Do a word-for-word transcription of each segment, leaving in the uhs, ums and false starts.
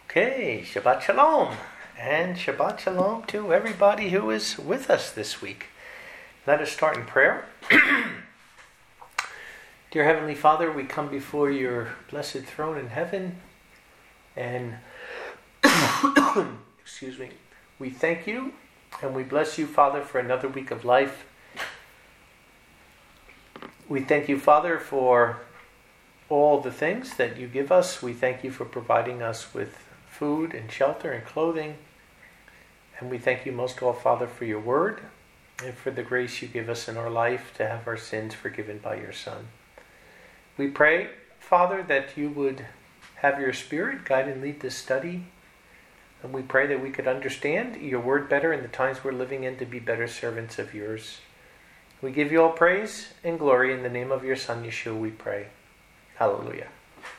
Okay, Shabbat Shalom. And Shabbat Shalom to everybody who is with us this week. Let us start in prayer. Dear Heavenly Father, we come before your blessed throne in heaven. And, excuse me, we thank you and we bless you, Father, for another week of life. We thank you, Father, for all the things that you give us. We thank you for providing us with food and shelter and clothing. And we thank you most of all, Father, for your word and for the grace you give us in our life to have our sins forgiven by your Son. We pray, Father, that you would have your Spirit guide and lead this study. And we pray that we could understand your word better in the times we're living in to be better servants of yours. We give you all praise and glory in the name of your Son, Yeshua, we pray. Hallelujah.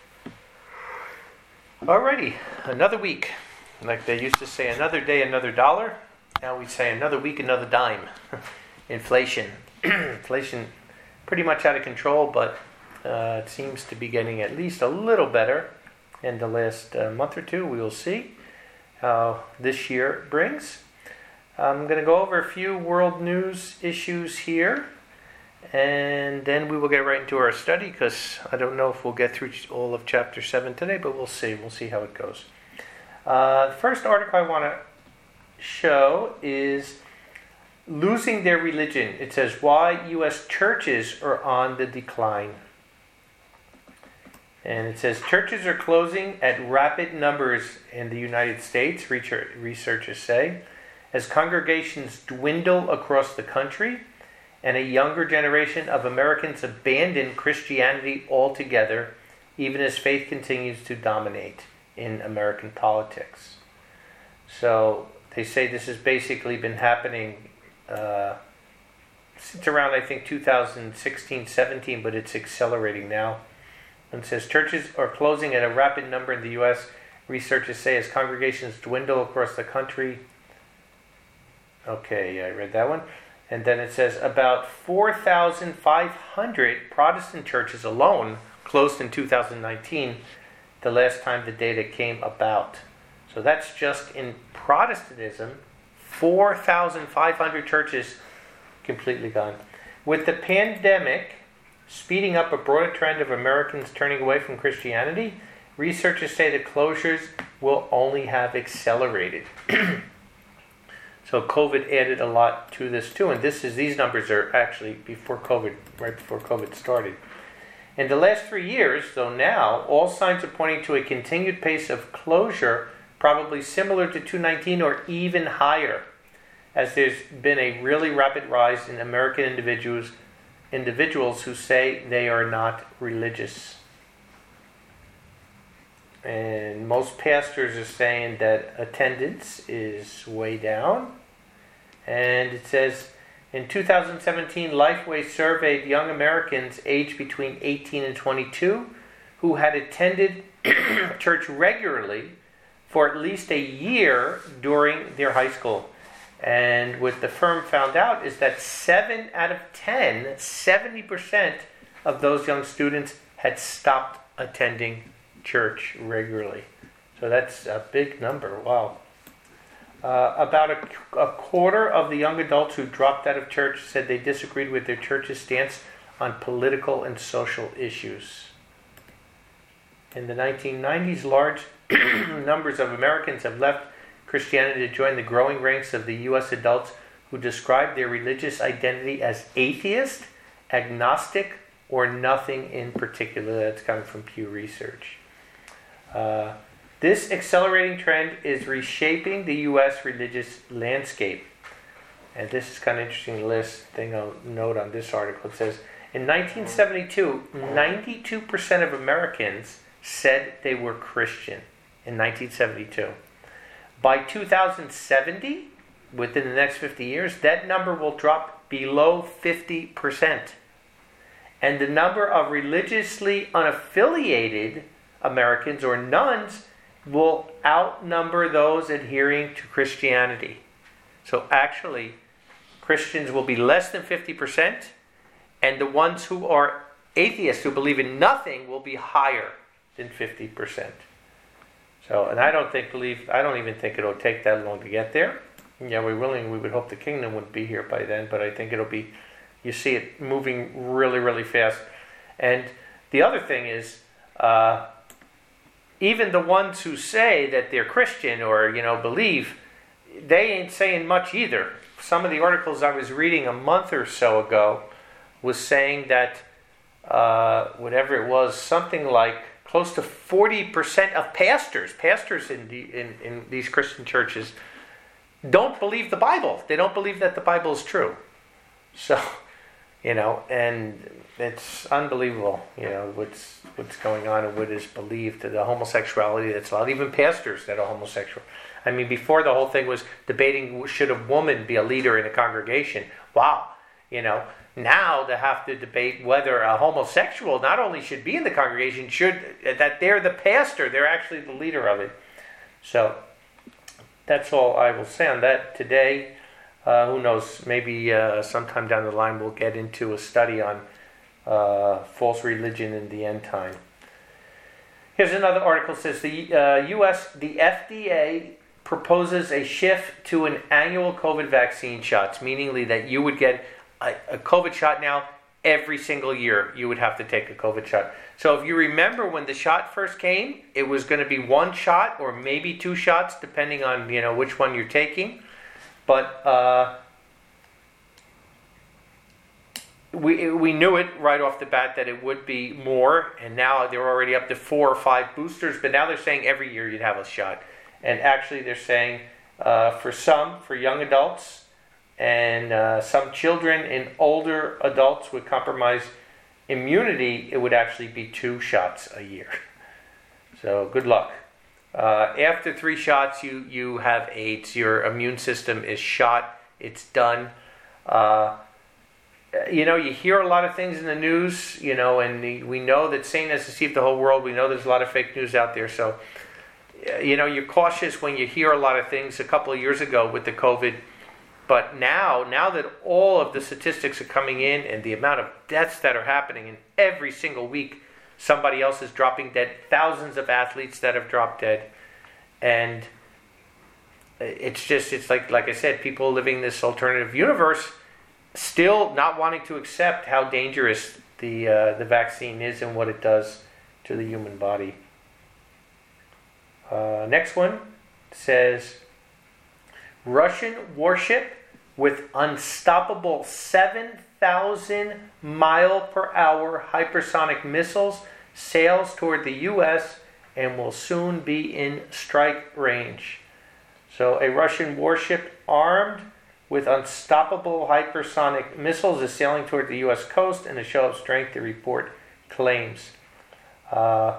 Alrighty, another week. Like they used to say, another day, another dollar. Now we say another week, another dime. Inflation. Inflation pretty much out of control, but uh, it seems to be getting at least a little better in the last uh, month or two. We will see how this year brings. I'm going to go over a few world news issues here. And then we will get right into our study, because I don't know if we'll get through all of chapter seven today, but we'll see. We'll see how it goes. Uh, the first article I want to show is Losing Their Religion. It says, why U S churches are on the decline. And it says, churches are closing at rapid numbers in the United States, researchers say, as congregations dwindle across the country, and a younger generation of Americans abandon Christianity altogether, even as faith continues to dominate in American politics. So they say this has basically been happening uh, since around, I think, two thousand sixteen seventeen, but it's accelerating now. And it says churches are closing at a rapid number in the U S, researchers say, as congregations dwindle across the country. Okay, I read that one. And then it says about four thousand five hundred Protestant churches alone closed in two thousand nineteen, the last time the data came about. So that's just in Protestantism, four thousand five hundred churches completely gone. With the pandemic speeding up a broader trend of Americans turning away from Christianity, researchers say the closures will only have accelerated. So COVID added a lot to this too, and this is these numbers are actually before COVID, right before COVID started. In the last three years, though now, all signs are pointing to a continued pace of closure, probably similar to two nineteen or even higher, as there's been a really rapid rise in American individuals, individuals who say they are not religious. And most pastors are saying that attendance is way down. And it says, in two thousand seventeen, Lifeway surveyed young Americans aged between eighteen and twenty-two who had attended church regularly for at least a year during their high school. And what the firm found out is that seven out of ten, seventy percent of those young students had stopped attending church regularly. So that's a big number. Wow. Uh, about a, a quarter of the young adults who dropped out of church said they disagreed with their church's stance on political and social issues. In the nineteen nineties, large numbers of Americans have left Christianity to join the growing ranks of the U S adults who describe their religious identity as atheist, agnostic, or nothing in particular. That's coming from Pew Research. Uh, this accelerating trend is reshaping the U S religious landscape. And this is kind of interesting list thing I'll note on this article. It says, in nineteen seventy-two, ninety-two percent of Americans said they were Christian in nineteen seventy-two. By two thousand seventy, within the next fifty years, that number will drop below fifty percent. And the number of religiously unaffiliated Americans or nuns will outnumber those adhering to Christianity. So actually, Christians will be less than fifty percent, and the ones who are atheists, who believe in nothing, will be higher than fifty percent. So, and I don't think, believe, I don't even think it'll take that long to get there. Yeah, we're willing, we would hope the kingdom would be here by then, but I think it'll be, you see it moving really, really fast. And the other thing is, uh, even the ones who say that they're Christian or, you know, believe, they ain't saying much either. Some of the articles I was reading a month or so ago was saying that, uh, whatever it was, something like close to forty percent of pastors, pastors in, the, in, in these Christian churches, don't believe the Bible. They don't believe that the Bible is true. So, you know, and it's unbelievable, you know, what's what's going on and what is believed. The homosexuality that's allowed, even pastors that are homosexual. I mean, before the whole thing was debating, should a woman be a leader in a congregation? Wow, you know, now they have to debate whether a homosexual not only should be in the congregation, should that they're the pastor, they're actually the leader of it. So that's all I will say on that today. Uh, who knows, maybe uh, sometime down the line we'll get into a study on uh, false religion in the end time. Here's another article that says the uh, U S, the F D A proposes a shift to an annual COVID vaccine shots, meaning that you would get a, a COVID shot now every single year. You would have to take a COVID shot. So if you remember when the shot first came, it was going to be one shot or maybe two shots, depending on, you know, which one you're taking. But uh, we we knew it right off the bat that it would be more, and now they're already up to four or five boosters. But now they're saying every year you'd have a shot, and actually they're saying uh, for some, for young adults, and uh, some children and older adults with compromised immunity, it would actually be two shots a year. So good luck. Uh, after three shots, you, you have AIDS. Your immune system is shot. It's done. Uh, you know, you hear a lot of things in the news, you know, and the, we know that Satan has deceived the whole world. We know there's a lot of fake news out there. So, you know, you're cautious when you hear a lot of things a couple of years ago with the COVID. But now, now that all of the statistics are coming in and the amount of deaths that are happening in every single week, somebody else is dropping dead, thousands of athletes that have dropped dead. And it's just, it's like, like I said, people living this alternative universe still not wanting to accept how dangerous the uh, the vaccine is and what it does to the human body. Uh, next one says, Russian warship with unstoppable seven thousand mile per hour hypersonic missiles sails toward the U S and will soon be in strike range. So a Russian warship armed with unstoppable hypersonic missiles is sailing toward the U S coast in a show of strength, the report claims. Uh,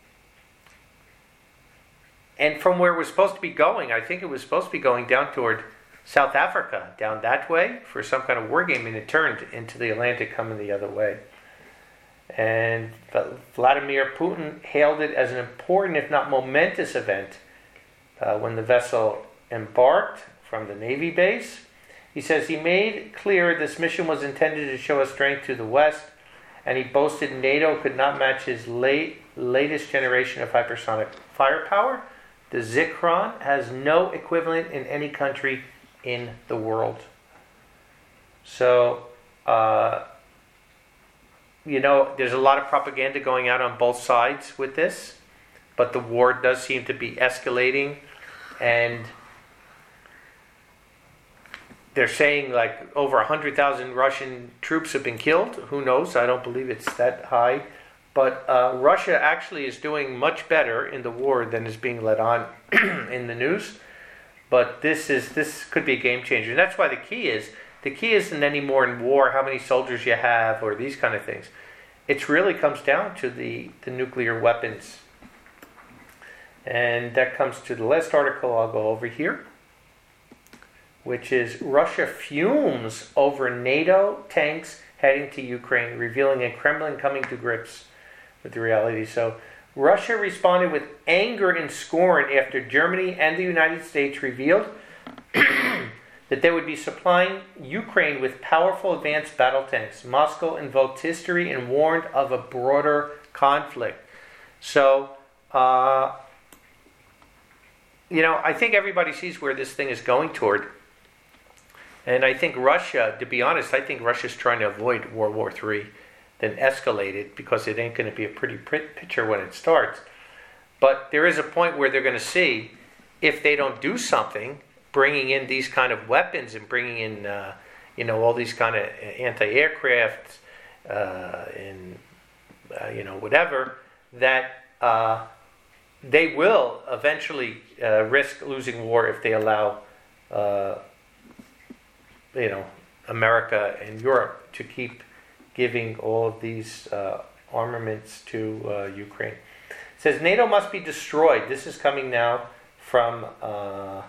and from where it was supposed to be going, I think it was supposed to be going down toward South Africa, down that way, for some kind of war game, and it turned into the Atlantic coming the other way. And Vladimir Putin hailed it as an important, if not momentous, event uh, when the vessel embarked from the Navy base. He says he made clear this mission was intended to show his strength to the West, and he boasted NATO could not match his late, latest generation of hypersonic firepower. The Zikron has no equivalent in any country in the world. So, uh, you know, there's a lot of propaganda going out on both sides with this, but the war does seem to be escalating, and they're saying like over one hundred thousand Russian troops have been killed. Who knows? I don't believe it's that high. But uh, Russia actually is doing much better in the war than is being let on in the news. But this is this could be a game changer. And that's why the key is, the key isn't anymore in war how many soldiers you have or these kind of things. It really comes down to the, the nuclear weapons. And that comes to the last article I'll go over here, which is Russia fumes over NATO tanks heading to Ukraine, revealing a Kremlin coming to grips with the reality. So Russia responded with anger and scorn after Germany and the United States revealed that they would be supplying Ukraine with powerful advanced battle tanks. Moscow invoked history and warned of a broader conflict. So, uh, you know, I think everybody sees where this thing is going toward. And I think Russia, to be honest, I think Russia's trying to avoid World War Three, then escalate it, because it ain't going to be a pretty picture when it starts. But there is a point where they're going to see, if they don't do something, bringing in these kind of weapons and bringing in, uh, you know, all these kind of anti-aircraft uh, and, uh, you know, whatever, that uh, they will eventually uh, risk losing war if they allow, uh, you know, America and Europe to keep giving all of these uh, armaments to uh, Ukraine. It says NATO must be destroyed. This is coming now from uh,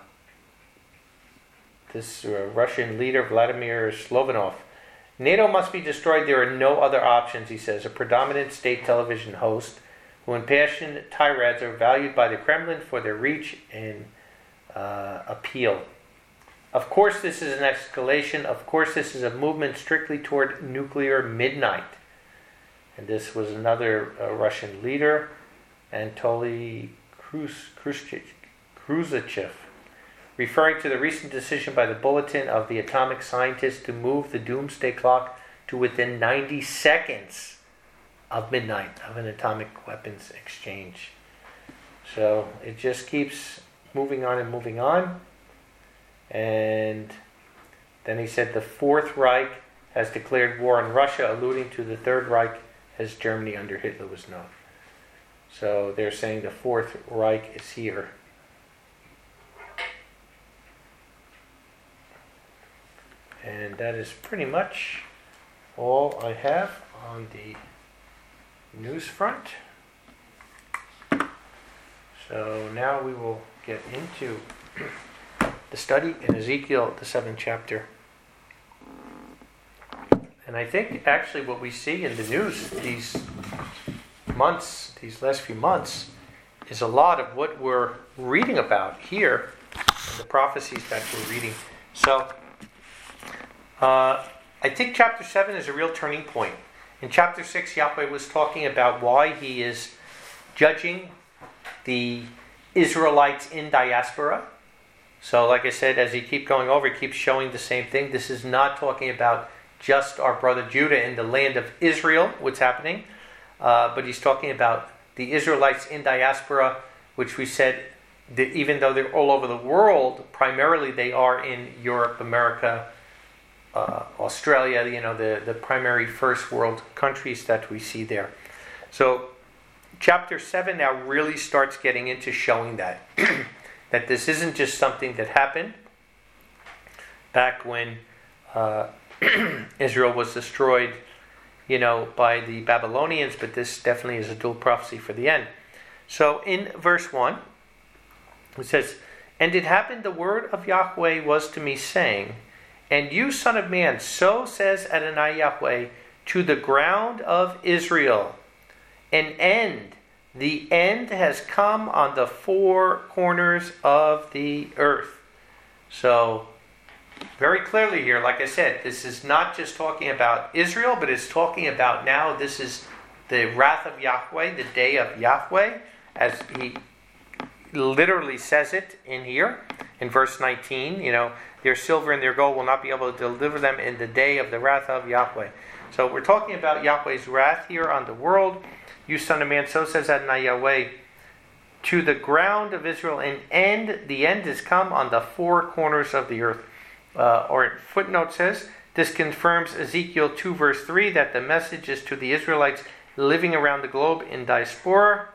this uh, Russian leader, Vladimir Slovanov. NATO must be destroyed. There are no other options, he says, a predominant state television host who impassioned tirades are valued by the Kremlin for their reach and uh, appeal. Of course this is an escalation. Of course this is a movement strictly toward nuclear midnight. And this was another uh, Russian leader, Anatoly Khrushchev, referring to the recent decision by the Bulletin of the Atomic Scientists to move the doomsday clock to within ninety seconds of midnight of an atomic weapons exchange. So it just keeps moving on and moving on. And then he said the Fourth Reich has declared war on Russia, alluding to the Third Reich as Germany under Hitler was known. So they're saying the Fourth Reich is here. And that is pretty much all I have on the news front. So now we will get into the study in Ezekiel, the seventh chapter. And I think actually what we see in the news these months, these last few months, is a lot of what we're reading about here in the prophecies that we're reading. So uh, I think chapter seven is a real turning point. In chapter six, Yahweh was talking about why he is judging the Israelites in diaspora. So like I said, as he keeps going over, he keeps showing the same thing. This is not talking about just our brother Judah in the land of Israel, what's happening. Uh, but he's talking about the Israelites in diaspora, which we said that even though they're all over the world, primarily they are in Europe, America, uh, Australia, you know, the, the primary first world countries that we see there. So chapter seven now really starts getting into showing that. That this isn't just something that happened back when uh, Israel was destroyed, you know, by the Babylonians, but this definitely is a dual prophecy for the end. So in verse one, it says, "And it happened, the word of Yahweh was to me, saying, And you, son of man, so says Adonai Yahweh, to the ground of Israel, an end. The end has come on the four corners of the earth." So, very clearly here, like I said, this is not just talking about Israel, but it's talking about now, this is the wrath of Yahweh, the day of Yahweh, as he literally says it in here, in verse nineteen, you know, their silver and their gold will not be able to deliver them in the day of the wrath of Yahweh. So we're talking about Yahweh's wrath here on the world. "You son of man, so says Adonai Yahweh, to the ground of Israel, an end, the end has come on the four corners of the earth." Uh, or footnote says, this confirms Ezekiel two verse three, that the message is to the Israelites living around the globe in diaspora.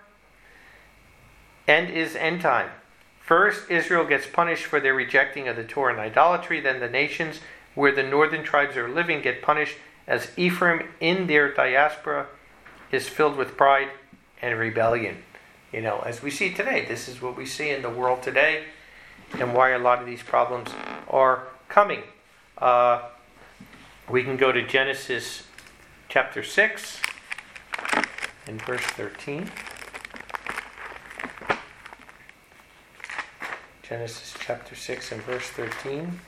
End is end time. First, Israel gets punished for their rejecting of the Torah and idolatry. Then the nations where the northern tribes are living get punished, as Ephraim in their diaspora is filled with pride and rebellion. You know, as we see today, this is what we see in the world today, and why a lot of these problems are coming. Uh, we can go to Genesis chapter six and verse thirteen. Genesis chapter six and verse thirteen.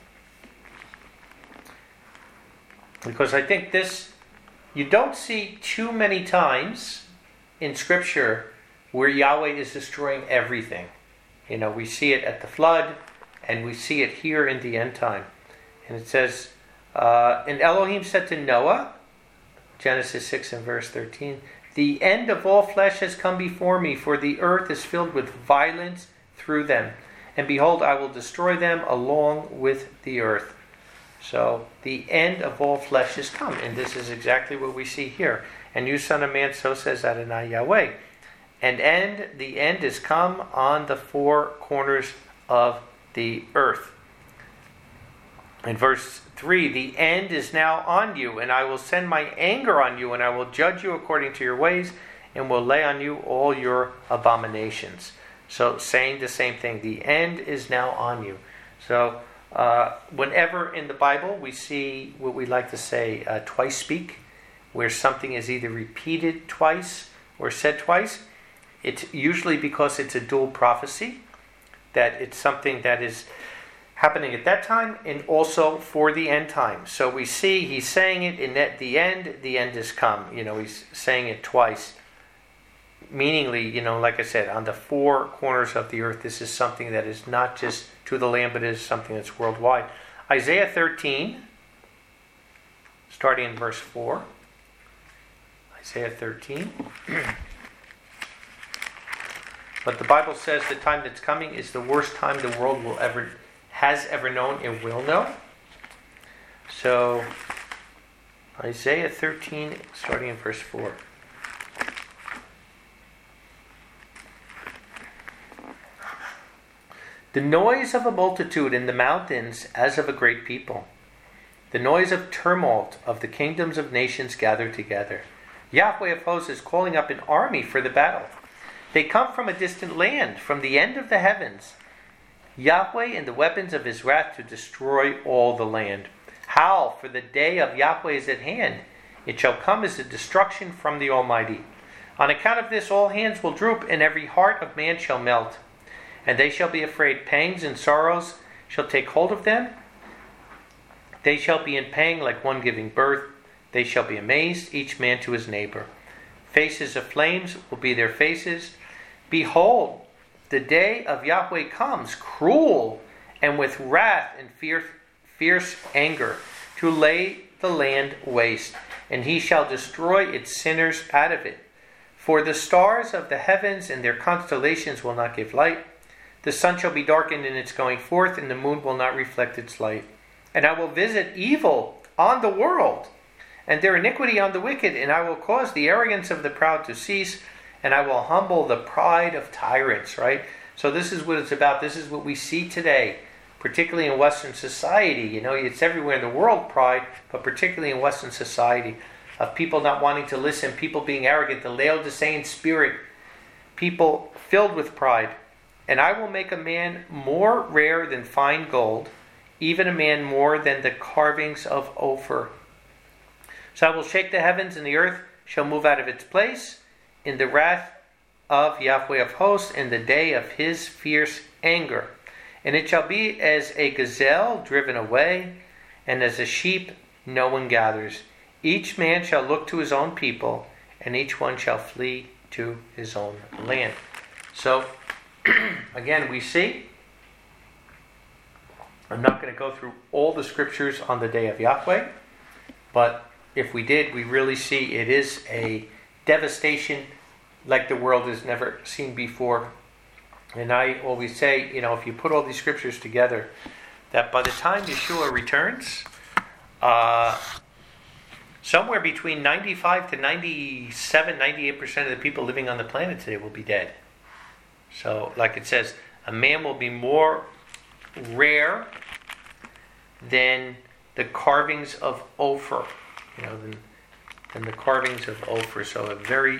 Because I think this, you don't see too many times in Scripture where Yahweh is destroying everything. You know, we see it at the flood, and we see it here in the end time. And it says, uh, and Elohim said to Noah, Genesis six and verse thirteen, the end of all flesh has come before me, for the earth is filled with violence through them. And behold, I will destroy them along with the earth. So the end of all flesh has come. And this is exactly what we see here. And you, son of man, so says Adonai Yahweh. And end, the end is come on the four corners of the earth. In verse three, the end is now on you, and I will send my anger on you, and I will judge you according to your ways, and will lay on you all your abominations. So saying the same thing, the end is now on you. So uh, whenever in the Bible we see what we like to say uh, twice speak, where something is either repeated twice or said twice, it's usually because it's a dual prophecy, that it's something that is happening at that time and also for the end time. So we see he's saying it in at the end, the end has come. You know, he's saying it twice. Meaningly, you know, like I said, on the four corners of the earth, this is something that is not just to the land, but is something that's worldwide. Isaiah thirteen, starting in verse four. Isaiah thirteen. But the Bible says the time that's coming is the worst time the world will ever has ever known and will know. So Isaiah thirteen, starting in verse four. The noise of a multitude in the mountains as of a great people. The noise of tumult of the kingdoms of nations gathered together. Yahweh of hosts is calling up an army for the battle. They come from a distant land, from the end of the heavens. Yahweh and the weapons of his wrath to destroy all the land. Howl, for the day of Yahweh is at hand. It shall come as a destruction from the Almighty. On account of this, all hands will droop, and every heart of man shall melt. And they shall be afraid. Pangs and sorrows shall take hold of them. They shall be in pang like one giving birth. They shall be amazed, each man to his neighbor. Faces of flames will be their faces. Behold, the day of Yahweh comes, cruel and with wrath and fierce, fierce anger, to lay the land waste, and he shall destroy its sinners out of it. For the stars of the heavens and their constellations will not give light. The sun shall be darkened in its going forth, and the moon will not reflect its light. And I will visit evil on the world, and their iniquity on the wicked, and I will cause the arrogance of the proud to cease, and I will humble the pride of tyrants, right? So this is what it's about. This is what we see today, particularly in Western society. You know, it's everywhere in the world, pride, but particularly in Western society, of people not wanting to listen, people being arrogant, the Laodicean spirit, people filled with pride. And I will make a man more rare than fine gold, even a man more than the carvings of Ophir. So I will shake the heavens, and the earth shall move out of its place in the wrath of Yahweh of hosts, in the day of his fierce anger. And it shall be as a gazelle driven away, and as a sheep no one gathers. Each man shall look to his own people, and each one shall flee to his own land. So, again, we see, I'm not going to go through all the scriptures on the day of Yahweh, but if we did, we really see it is a devastation like the world has never seen before. And I always say, you know, if you put all these scriptures together, that by the time Yeshua returns, uh, somewhere between ninety-five to ninety-seven, ninety-eight percent of the people living on the planet today will be dead. So, like it says, a man will be more rare than the carvings of Ophir, you know, than, than the carvings of Ophir. So, a very,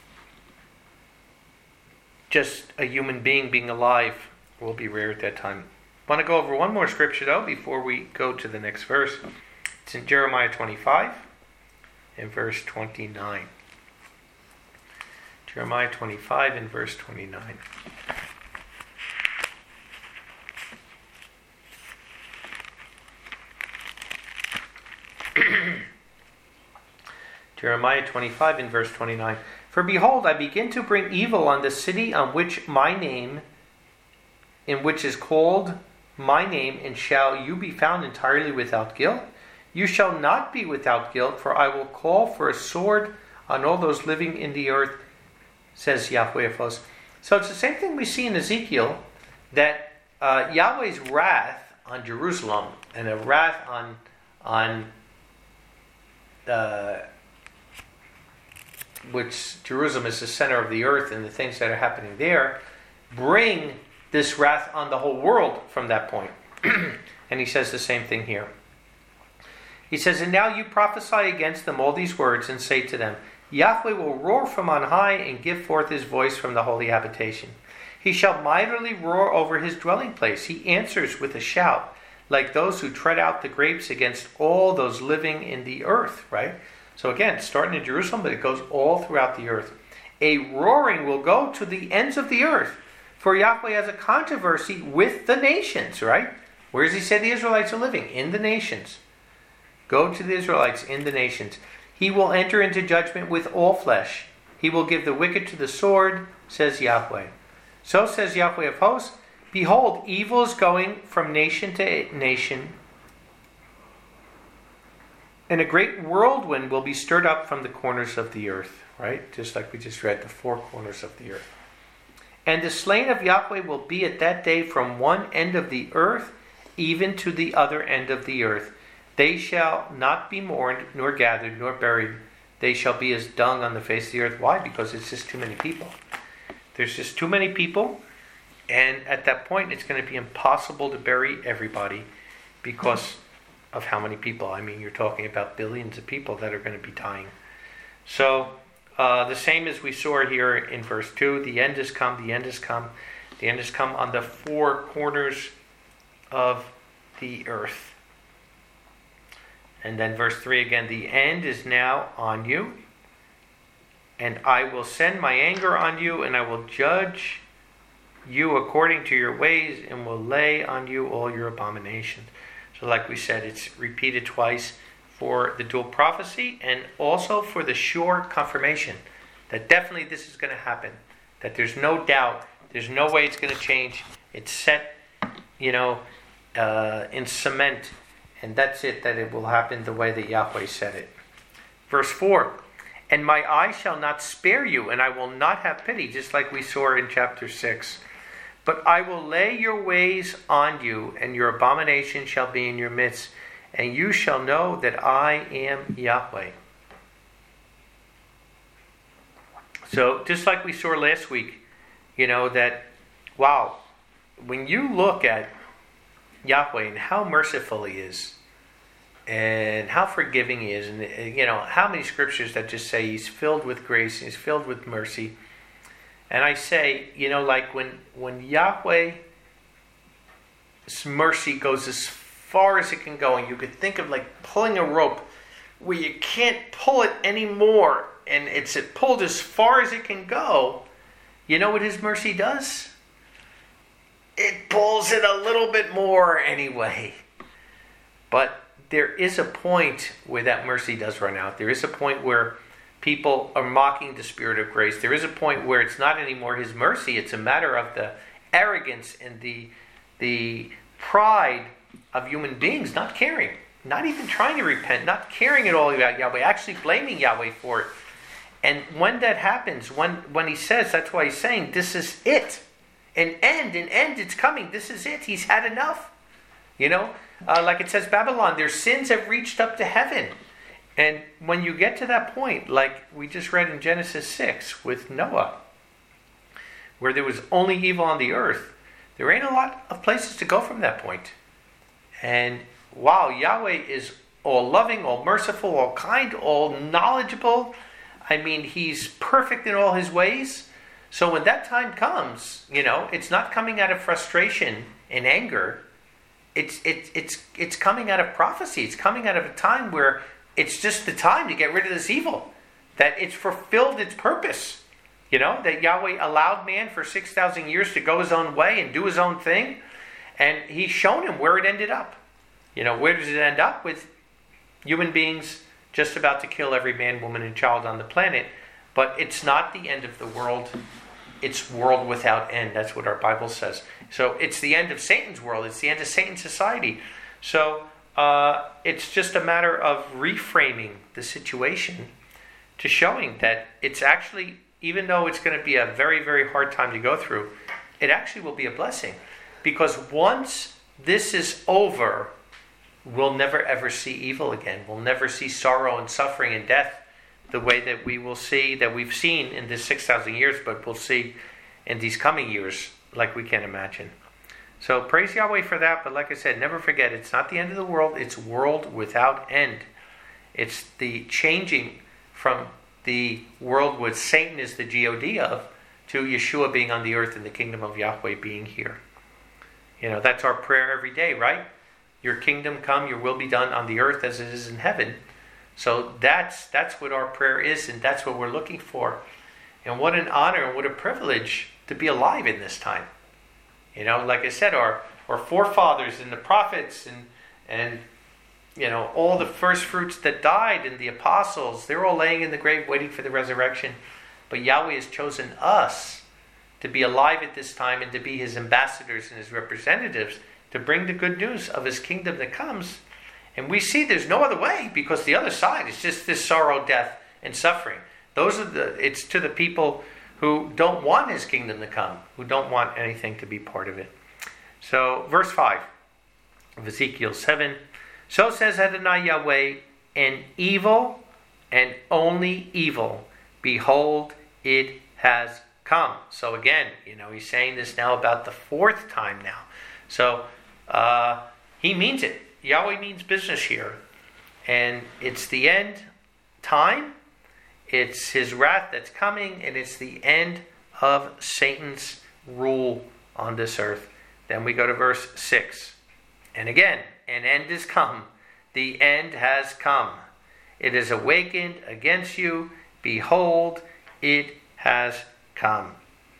just a human being being alive will be rare at that time. I want to go over one more scripture, though, before we go to the next verse. It's in Jeremiah twenty-five, and verse twenty-nine. Jeremiah twenty-five and verse twenty-nine. Jeremiah twenty-five and verse twenty-nine. For behold, I begin to bring evil on the city on which my name in which is called my name, and shall you be found entirely without guilt? You shall not be without guilt, for I will call for a sword on all those living in the earth, says Yahweh of hosts. So it's the same thing we see in Ezekiel, that uh, Yahweh's wrath on Jerusalem and a wrath on on uh, which Jerusalem is the center of the earth, and the things that are happening there bring this wrath on the whole world from that point. And he says the same thing here. He says, and now you prophesy against them all these words, and say to them, Yahweh will roar from on high and give forth his voice from the holy habitation. He shall mightily roar over his dwelling place. He answers with a shout, like those who tread out the grapes against all those living in the earth, right? So again, starting in Jerusalem, but it goes all throughout the earth. A roaring will go to the ends of the earth, for Yahweh has a controversy with the nations, right? Where does he say the Israelites are living? In the nations. Go to the Israelites in the nations. He will enter into judgment with all flesh. He will give the wicked to the sword, says Yahweh. So says Yahweh of hosts, behold, evil is going from nation to nation, and a great whirlwind will be stirred up from the corners of the earth, right? Just like we just read, the four corners of the earth. And the slain of Yahweh will be at that day from one end of the earth even to the other end of the earth. They shall not be mourned, nor gathered, nor buried. They shall be as dung on the face of the earth. Why? Because it's just too many people. There's just too many people, and at that point it's going to be impossible to bury everybody because of how many people. I mean, you're talking about billions of people that are going to be dying. So, uh, the same as we saw here in verse two, the end has come, the end has come. The end has come on the four corners of the earth. And then verse three again, the end is now on you, and I will send my anger on you, and I will judge you according to your ways, and will lay on you all your abominations. So like we said, it's repeated twice for the dual prophecy, and also for the sure confirmation that definitely this is going to happen, that there's no doubt, there's no way it's going to change. It's set, you know, uh, in cement. And that's it, that it will happen the way that Yahweh said it. Verse four, and my eye shall not spare you, and I will not have pity, just like we saw in chapter six. But I will lay your ways on you, and your abomination shall be in your midst, and you shall know that I am Yahweh. So, just like we saw last week, you know, that, wow, when you look at Yahweh and how merciful he is and how forgiving he is, and you know how many scriptures that just say he's filled with grace, he's filled with mercy. And I say, you know, like when when Yahweh's mercy goes as far as it can go, and you could think of like pulling a rope where you can't pull it anymore, and it's it pulled as far as it can go. You know what his mercy does? It pulls it a little bit more anyway. But there is a point where that mercy does run out. There is a point where people are mocking the Spirit of grace. There is a point where it's not anymore his mercy. It's a matter of the arrogance and the, the pride of human beings not caring, not even trying to repent, not caring at all about Yahweh, actually blaming Yahweh for it. And when that happens, when, when he says, that's why he's saying, this is it. An end, an end, it's coming. This is it. He's had enough. You know, uh, like it says, Babylon, their sins have reached up to heaven. And when you get to that point, like we just read in Genesis six with Noah, where there was only evil on the earth, there ain't a lot of places to go from that point. And wow, Yahweh is all loving, all merciful, all kind, all knowledgeable. I mean, he's perfect in all his ways. So when that time comes, you know, it's not coming out of frustration and anger. It's it's it's it's coming out of prophecy. It's coming out of a time where it's just the time to get rid of this evil. That it's fulfilled its purpose. You know, that Yahweh allowed man for six thousand years to go his own way and do his own thing. And he's shown him where it ended up. You know, where does it end up? With human beings just about to kill every man, woman, and child on the planet. But it's not the end of the world. it's world without end. That's what our Bible says. So it's the end of Satan's world. It's the end of Satan's society. So uh, it's just a matter of reframing the situation to showing that it's actually, even though it's going to be a very, very hard time to go through, it actually will be a blessing. Because once this is over, we'll never ever see evil again. We'll never see sorrow and suffering and death the way that we will see, that we've seen in this six thousand years, but we'll see in these coming years like we can imagine. So praise Yahweh for that, but like I said, never forget, it's not the end of the world, it's world without end. It's the changing from the world which Satan is the G O D of, to Yeshua being on the earth and the kingdom of Yahweh being here. You know, that's our prayer every day, right? Your kingdom come, your will be done on the earth as it is in heaven. So that's that's what our prayer is, and that's what we're looking for. And what an honor and what a privilege to be alive in this time. You know, like I said, our, our forefathers and the prophets and and you know, all the first fruits that died and the apostles, they're all laying in the grave waiting for the resurrection. But Yahweh has chosen us to be alive at this time and to be his ambassadors and his representatives to bring the good news of his kingdom that comes. And we see there's no other way, because the other side is just this sorrow, death, and suffering. Those are the, it's to the people who don't want his kingdom to come, who don't want anything to be part of it. So, verse five of Ezekiel seven, so says Adonai Yahweh, an evil and only evil, behold, it has come. So again, you know, he's saying this now about the fourth time now. So, uh, he means it. Yahweh means business here. And it's the end time. It's his wrath that's coming. And it's the end of Satan's rule on this earth. Then we go to verse six. And again, an end is come. The end has come. It is awakened against you. Behold, it has come.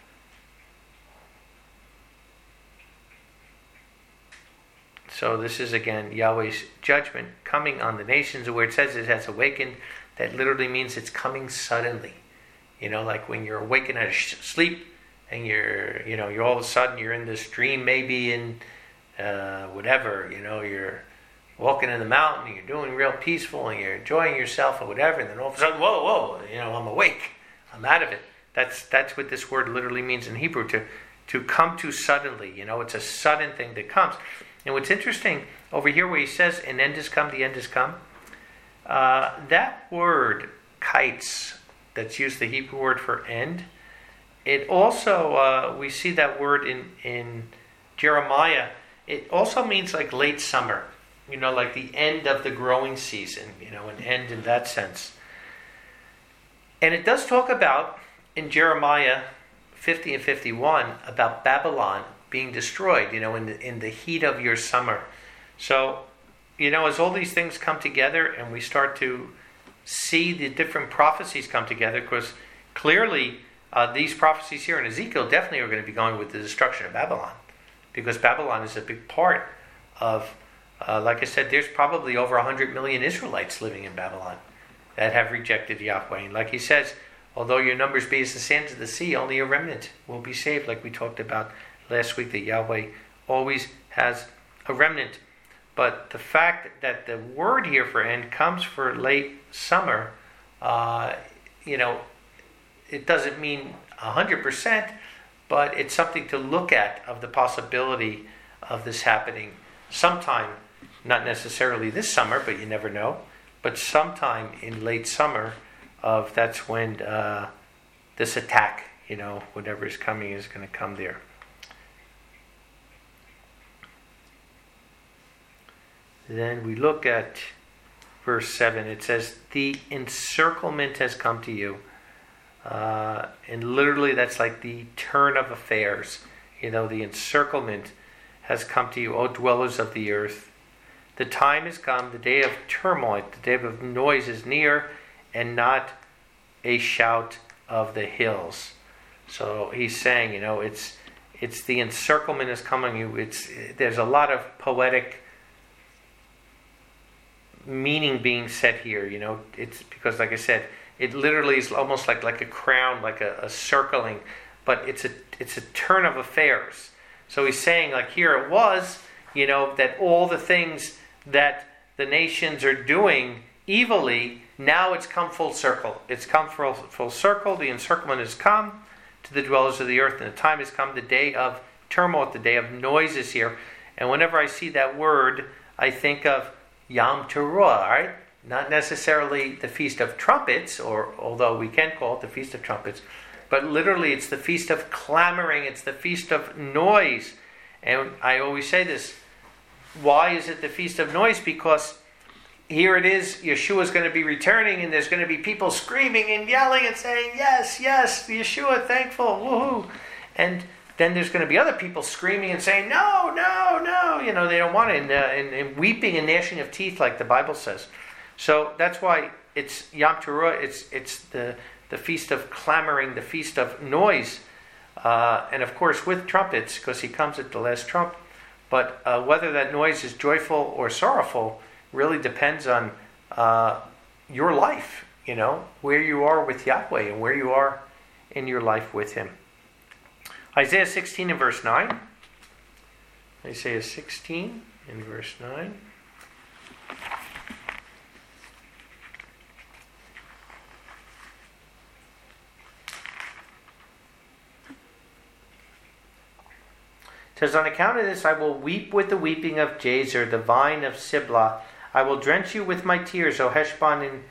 So this is again Yahweh's judgment coming on the nations. Where it says it has awakened, that literally means it's coming suddenly. You know, like when you're awakened out of sleep and you're, you know, you're all of a sudden you're in this dream, maybe in uh, whatever, you know, you're walking in the mountain and you're doing real peaceful and you're enjoying yourself or whatever, and then all of a sudden, whoa, whoa, you know, I'm awake. I'm out of it. That's that's what this word literally means in Hebrew, to to come to suddenly. You know, it's a sudden thing that comes. And what's interesting, over here where he says, an end has come, the end has come, uh, that word, kites, that's used, the Hebrew word for end, it also, uh, we see that word in, in Jeremiah, it also means like late summer, you know, like the end of the growing season, you know, an end in that sense. And it does talk about, in Jeremiah fifty and fifty-one, about Babylon being destroyed, you know, in the, in the heat of your summer. So, you know, as all these things come together and we start to see the different prophecies come together, because clearly uh, these prophecies here in Ezekiel definitely are going to be going with the destruction of Babylon, because Babylon is a big part of, uh, like I said, there's probably over one hundred million Israelites living in Babylon that have rejected Yahweh. And like he says, although your numbers be as the sands of the sea, only a remnant will be saved, like we talked about last week, that Yahweh always has a remnant. But the fact that the word here for end comes for late summer, uh, you know, it doesn't mean one hundred percent, but it's something to look at, of the possibility of this happening sometime, not necessarily this summer, but you never know, but sometime in late summer, of that's when uh, this attack, you know, whatever is coming is going to come there. Then we look at verse seven. It says, the encirclement has come to you. Uh, and literally that's like the turn of affairs. You know, the encirclement has come to you, O dwellers of the earth. The time has come, the day of turmoil, the day of noise is near, and not a shout of the hills. So he's saying, you know, it's it's the encirclement is coming you. It's there's a lot of poetic meaning being said here. You know, it's because, like I said, it literally is almost like like a crown, like a, a circling but it's a it's a turn of affairs. So he's saying, like, here it was, you know, that all the things that the nations are doing evilly, now it's come full circle. It's come full, full circle. The encirclement has come to the dwellers of the earth, and the time has come, the day of turmoil, the day of noise is here. And whenever I see that word, I think of Yom Teruah, right? Not necessarily the Feast of Trumpets, or although we can call it the Feast of Trumpets, but literally it's the Feast of Clamoring, it's the Feast of Noise. And I always say this, why is it the Feast of Noise? Because here it is, Yeshua's going to be returning, and there's going to be people screaming and yelling and saying, yes, yes, Yeshua, thankful, woohoo. And then there's going to be other people screaming and saying, no, no, no. You know, they don't want it, and, uh, and, and weeping and gnashing of teeth like the Bible says. So that's why it's Yom Teruah, it's, it's the, the Feast of Clamoring, the Feast of Noise. Uh, and of course with trumpets, because he comes at the last trump. But uh, whether that noise is joyful or sorrowful really depends on uh, your life, you know, where you are with Yahweh and where you are in your life with Him. Isaiah sixteen and verse nine. Isaiah sixteen and verse nine. It says, on account of this I will weep with the weeping of Jazer, the vine of Siblah. I will drench you with my tears, O Heshbon and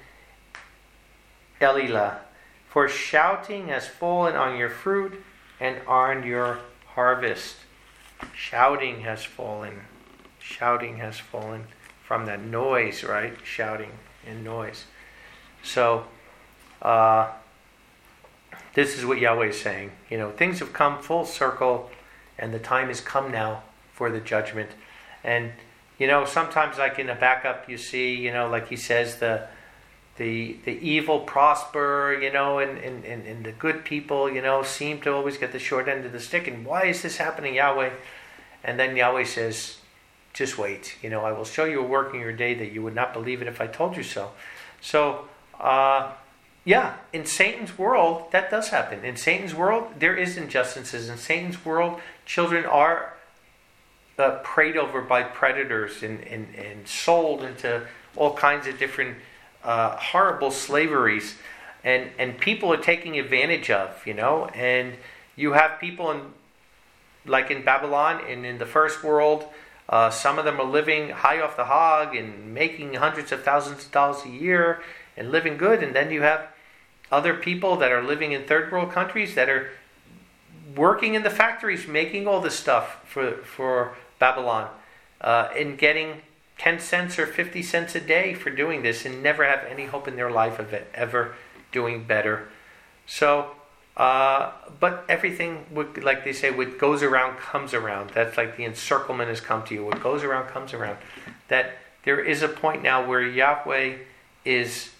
Elilah, for shouting has fallen on your fruit and on your harvest. Shouting has fallen. Shouting has fallen from that noise, right? Shouting and noise. So, uh, this is what Yahweh is saying. You know, things have come full circle, and the time has come now for the judgment. And, you know, sometimes like in the backup you see, you know, like he says, the the the evil prosper, you know, and, and, and, and the good people, you know, seem to always get the short end of the stick. And why is this happening, Yahweh? And then Yahweh says, just wait. You know, I will show you a work in your day that you would not believe it if I told you so. So, uh, yeah, in Satan's world, that does happen. In Satan's world, there is injustices. In Satan's world, children are uh, preyed over by predators and, and, and sold into all kinds of different uh, horrible slaveries. And, and people are taking advantage of, you know. And you have people in, like in Babylon and in the first world, uh, some of them are living high off the hog and making hundreds of thousands of dollars a year and living good. And then you have other people that are living in third world countries that are working in the factories, making all this stuff for for Babylon, uh, and getting ten cents or fifty cents a day for doing this, and never have any hope in their life of it ever doing better. So, uh, but everything, would, like they say, what goes around comes around. That's like the encirclement has come to you. What goes around comes around. That there is a point now where Yahweh is,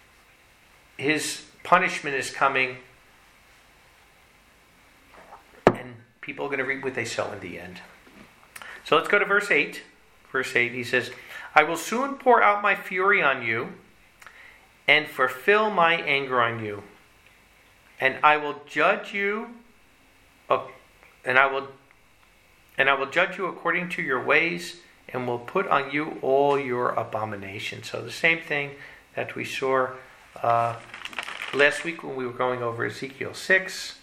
His punishment is coming, and people are going to reap what they sow in the end. So let's go to verse eight. Verse eight, he says, I will soon pour out my fury on you and fulfill my anger on you. And I will judge you, and I will, and I will judge you according to your ways, and will put on you all your abominations. So the same thing that we saw uh, last week when we were going over Ezekiel six,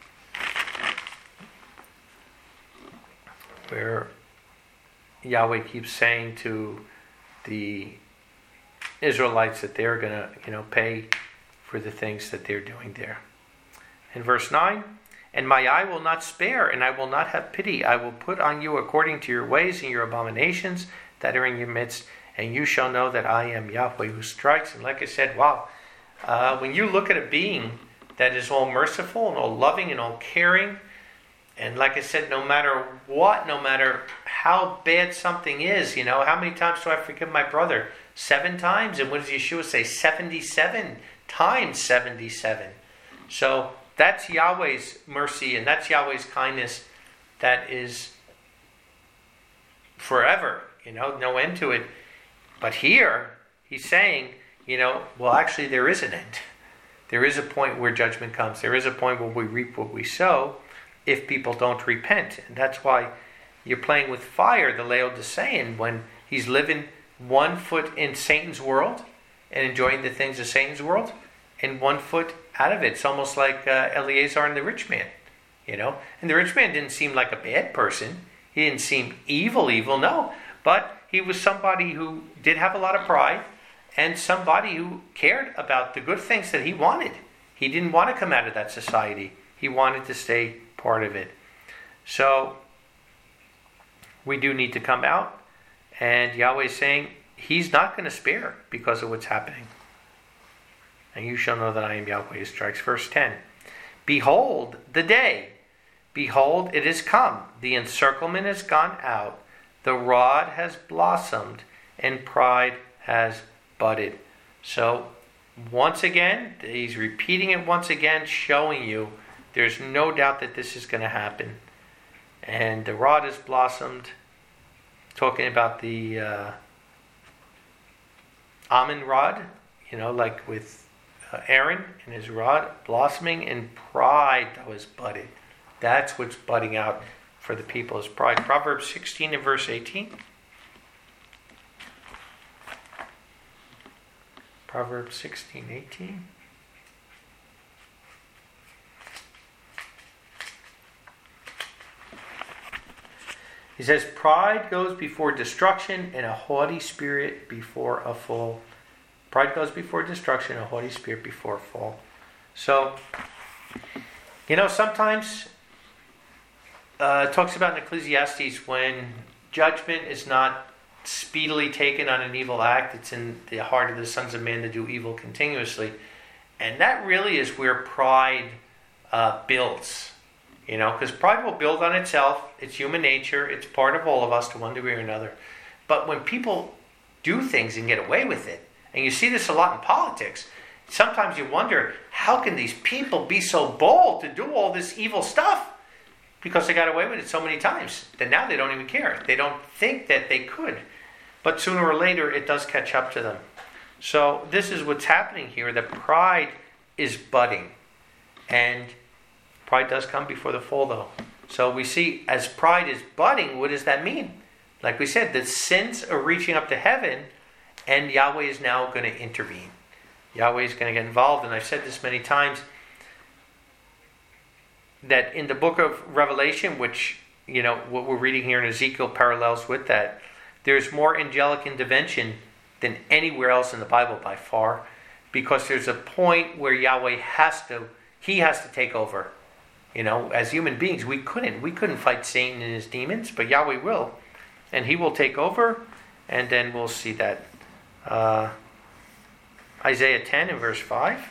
where Yahweh keeps saying to the Israelites that they're going to, you know, pay for the things that they're doing there. In verse nine, and my eye will not spare, and I will not have pity. I will put on you according to your ways and your abominations that are in your midst, and you shall know that I am Yahweh who strikes. And like I said, wow, uh, when you look at a being that is all merciful and all loving and all caring, and like I said, no matter what, no matter how bad something is, you know, how many times do I forgive my brother? Seven times? And what does Yeshua say? seventy-seven times seventy-seven. So that's Yahweh's mercy and that's Yahweh's kindness that is forever, you know, no end to it. But here, he's saying, you know, well, actually there is an end. There is a point where judgment comes. There is a point where we reap what we sow if people don't repent. And that's why you're playing with fire, the Laodicean, when he's living one foot in Satan's world and enjoying the things of Satan's world, and one foot out of it. It's almost like uh, Eleazar and the rich man, you know. And the rich man didn't seem like a bad person. He didn't seem evil, evil, no. But he was somebody who did have a lot of pride, and somebody who cared about the good things that he wanted. He didn't want to come out of that society. He wanted to stay part of it. So we do need to come out, and Yahweh is saying he's not going to spare because of what's happening. And you shall know that I am Yahweh who strikes. Verse ten. Behold the day. Behold, it is come. The encirclement has gone out. The rod has blossomed, and pride has budded. So, once again, he's repeating it once again, showing you there's no doubt that this is going to happen. And the rod has blossomed, talking about the uh, almond rod, you know, like with uh, Aaron and his rod blossoming, and pride that was budded. That's what's budding out for the people is pride. Proverbs sixteen and verse eighteen. Proverbs sixteen, eighteen. He says, pride goes before destruction, and a haughty spirit before a fall. Pride goes before destruction, a haughty spirit before a fall. So, you know, sometimes uh, it talks about in Ecclesiastes when judgment is not speedily taken on an evil act, it's in the heart of the sons of man to do evil continuously. And that really is where pride uh, builds. You know, because pride will build on itself. It's human nature. It's part of all of us to one degree or another. But when people do things and get away with it, and you see this a lot in politics, sometimes you wonder, how can these people be so bold to do all this evil stuff? Because they got away with it so many times that now they don't even care. They don't think that they could. But sooner or later, it does catch up to them. So this is what's happening here, that pride is budding. And pride does come before the fall, though. So we see, as pride is budding, what does that mean? Like we said, the sins are reaching up to heaven, and Yahweh is now going to intervene. Yahweh is going to get involved, and I've said this many times, that in the book of Revelation, which, you know, what we're reading here in Ezekiel parallels with that, there's more angelic intervention than anywhere else in the Bible by far, because there's a point where Yahweh has to, he has to take over. You know, as human beings, we couldn't. We couldn't fight Satan and his demons, but Yahweh will. And he will take over, and then we'll see that. Uh, Isaiah ten and verse five.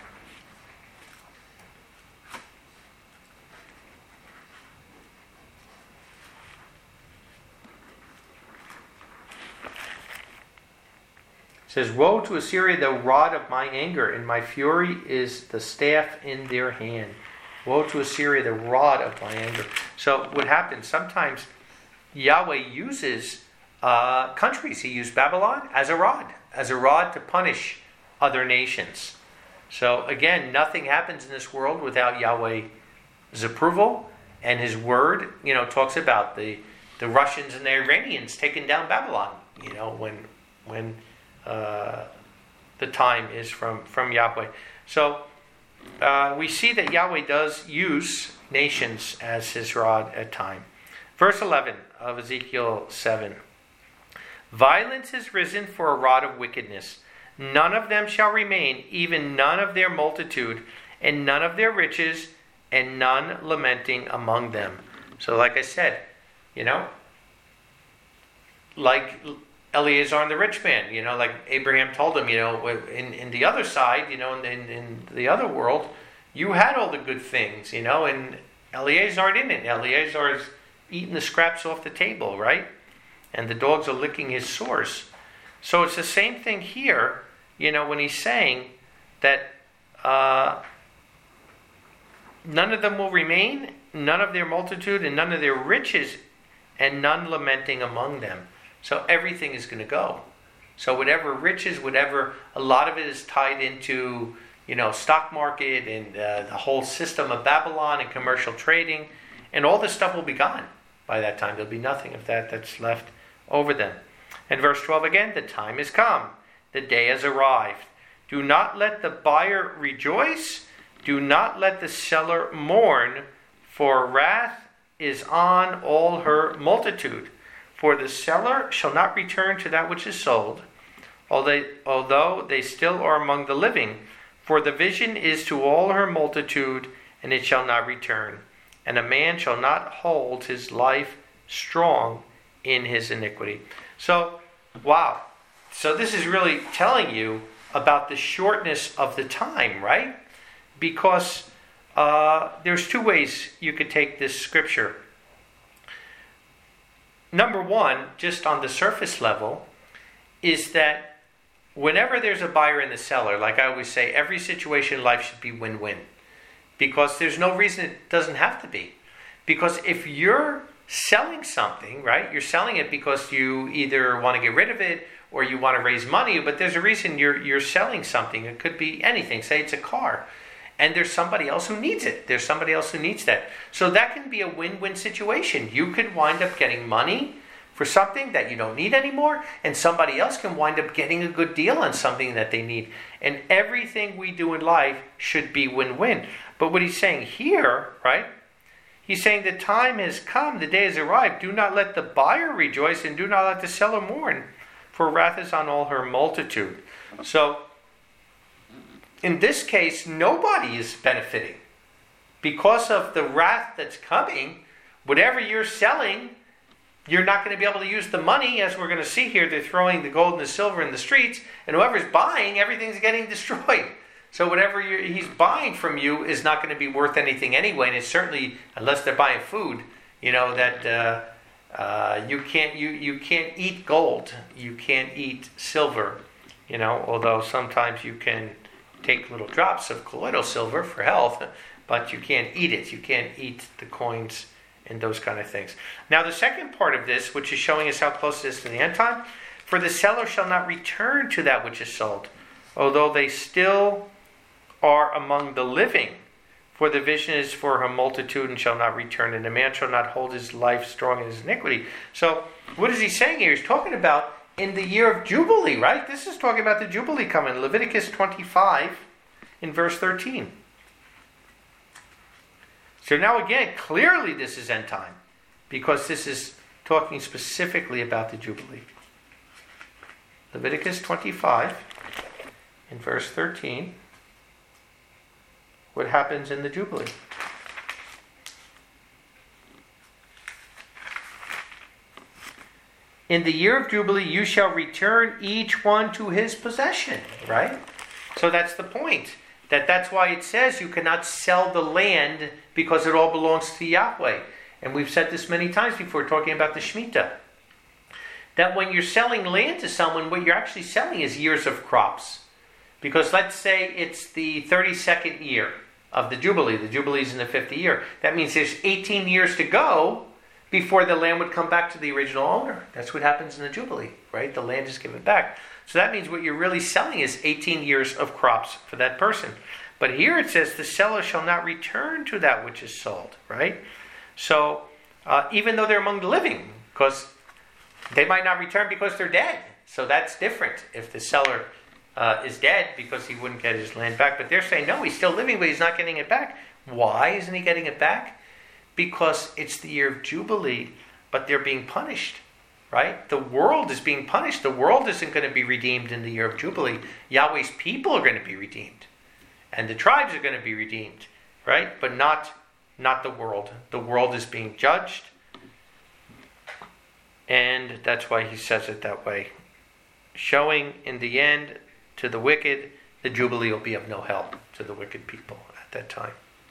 It says, woe to Assyria, the rod of my anger, and my fury is the staff in their hand. Woe to Assyria, the rod of my anger. So what happens, sometimes Yahweh uses uh, countries. He used Babylon as a rod, as a rod to punish other nations. So again, nothing happens in this world without Yahweh's approval, and his word, you know, talks about the, the Russians and the Iranians taking down Babylon, you know, when when uh, the time is from, from Yahweh. So Uh, we see that Yahweh does use nations as his rod at time. Verse eleven of Ezekiel seven. Violence is risen for a rod of wickedness. None of them shall remain, even none of their multitude, and none of their riches, and none lamenting among them. So like I said, you know, like Eleazar and the rich man, you know, like Abraham told him, you know, in, in the other side, you know, in, in, in the other world, you had all the good things, you know, and Eleazar didn't. Eleazar is eating the scraps off the table, right? And the dogs are licking his sores. So it's the same thing here, you know, when he's saying that uh, none of them will remain, none of their multitude, and none of their riches, and none lamenting among them. So everything is going to go. So whatever riches, whatever, a lot of it is tied into you know, stock market and uh, the whole system of Babylon and commercial trading, and all this stuff will be gone by that time. There'll be nothing of that that's left over them. And verse twelve again, the time has come, the day has arrived. Do not let the buyer rejoice, do not let the seller mourn, for wrath is on all her multitude. For the seller shall not return to that which is sold, although they still are among the living. For the vision is to all her multitude, and it shall not return. And a man shall not hold his life strong in his iniquity. So, wow. So this is really telling you about the shortness of the time, right? Because uh, there's two ways you could take this scripture. Number one, just on the surface level, is that whenever there's a buyer and the seller, like I always say, every situation in life should be win-win. Because there's no reason it doesn't have to be. Because if you're selling something, right, you're selling it because you either want to get rid of it or you want to raise money, but there's a reason you're you're selling something. It could be anything. Say it's a car. And there's somebody else who needs it. There's somebody else who needs that. So that can be a win-win situation. You could wind up getting money for something that you don't need anymore, and somebody else can wind up getting a good deal on something that they need. And everything we do in life should be win-win. But what he's saying here, right? He's saying the time has come, the day has arrived. Do not let the buyer rejoice, and do not let the seller mourn, for wrath is on all her multitude. So, in this case, nobody is benefiting. Because of the wrath that's coming, whatever you're selling, you're not going to be able to use the money. As we're going to see here, they're throwing the gold and the silver in the streets, and whoever's buying, everything's getting destroyed. So whatever you're, he's buying from you is not going to be worth anything anyway, and it's certainly, unless they're buying food, you know, that uh, uh, you can't you, you can't eat gold, you can't eat silver, you know, although sometimes you can take little drops of colloidal silver for health, but you can't eat it. You can't eat the coins and those kind of things. Now the second part of this, which is showing us how close it is to the end time, for the seller shall not return to that which is sold, although they still are among the living. For the vision is for her multitude and shall not return, and the man shall not hold his life strong in his iniquity. So what is he saying here? He's talking about in the year of Jubilee, right? This is talking about the Jubilee coming. Leviticus twenty-five in verse thirteen. So now again, clearly this is end time, because this is talking specifically about the Jubilee. Leviticus twenty-five in verse thirteen. What happens in the Jubilee? In the year of Jubilee, you shall return each one to his possession, right? So that's the point. That that's why it says you cannot sell the land because it all belongs to Yahweh. And we've said this many times before, talking about the Shemitah. That when you're selling land to someone, what you're actually selling is years of crops. Because let's say it's the thirty-second year of the Jubilee. The Jubilee is in the fifth year. That means there's eighteen years to go before the land would come back to the original owner. That's what happens in the Jubilee, right? The land is given back. So that means what you're really selling is eighteen years of crops for that person. But here it says, the seller shall not return to that which is sold, right? So uh, even though they're among the living, because they might not return because they're dead. So that's different if the seller uh, is dead, because he wouldn't get his land back. But they're saying, no, he's still living, but he's not getting it back. Why isn't he getting it back? Because it's the year of Jubilee, but they're being punished, right? The world is being punished. The world isn't going to be redeemed in the year of Jubilee. Yahweh's people are going to be redeemed. And the tribes are going to be redeemed, right? But not, not the world. The world is being judged. And that's why he says it that way. Showing in the end to the wicked, the Jubilee will be of no help to the wicked people at that time.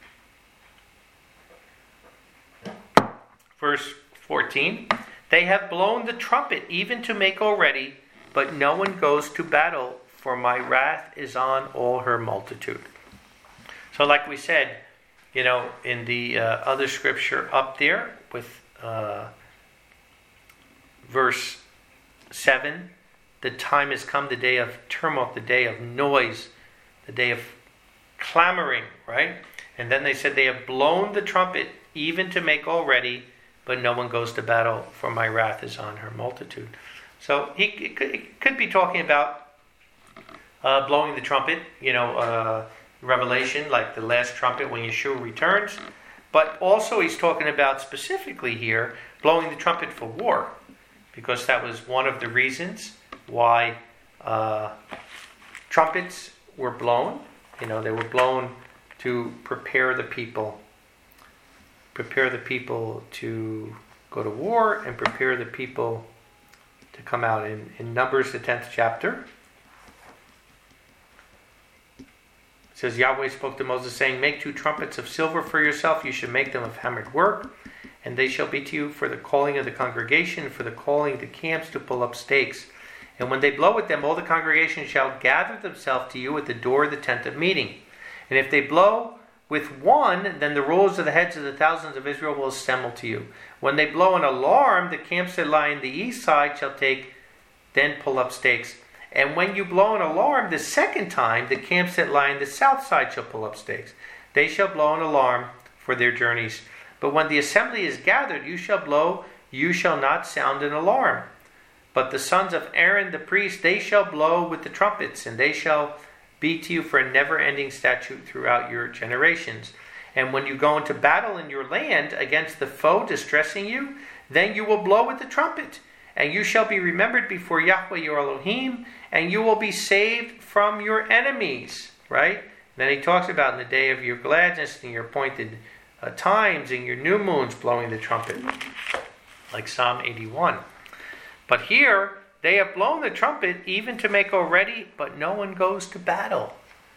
Verse fourteen, they have blown the trumpet even to make all ready, but no one goes to battle, for my wrath is on all her multitude. So like we said, you know, in the uh, other scripture up there with uh, verse seven, the time has come, the day of tumult, the day of noise, the day of clamoring, right? And then they said, they have blown the trumpet even to make all ready, but no one goes to battle, for my wrath is on her multitude. So he it could, it could be talking about uh, blowing the trumpet, you know, uh, Revelation, like the last trumpet when Yeshua returns. But also he's talking about specifically here, blowing the trumpet for war, because that was one of the reasons why uh, trumpets were blown. You know, they were blown to prepare the people, prepare the people to go to war and prepare the people to come out. In, in Numbers, the tenth chapter, it says, Yahweh spoke to Moses, saying, make two trumpets of silver for yourself. You should make them of hammered work, and they shall be to you for the calling of the congregation, for the calling of the camps to pull up stakes. And when they blow with them, all the congregation shall gather themselves to you at the door of the tent of meeting. And if they blow with one, then the rulers of the heads of the thousands of Israel will assemble to you. When they blow an alarm, the camps that lie on the east side shall take, then pull up stakes. And when you blow an alarm the second time, the camps that lie on the south side shall pull up stakes. They shall blow an alarm for their journeys. But when the assembly is gathered, you shall blow, you shall not sound an alarm. But the sons of Aaron the priest, they shall blow with the trumpets, and they shall be to you for a never-ending statute throughout your generations. And when you go into battle in your land against the foe distressing you, then you will blow with the trumpet, and you shall be remembered before Yahweh your Elohim, and you will be saved from your enemies. Right? And then he talks about in the day of your gladness and your appointed uh, times and your new moons blowing the trumpet, like Psalm eighty-one. But here, they have blown the trumpet even to make all ready, but no one goes to battle.